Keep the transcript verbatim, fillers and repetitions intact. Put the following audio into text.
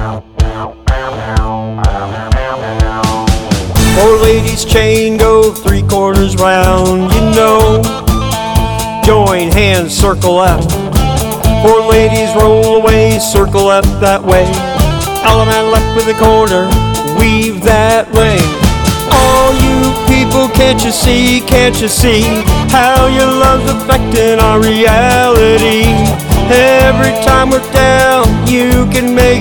Four ladies chain go three quarters round, you know. Join hands, circle left. Four ladies roll away, circle left that way. Element left with a quarter, weave that way. All you people, can't you see, can't you see how your love's affecting our reality? Every time we're down, you can make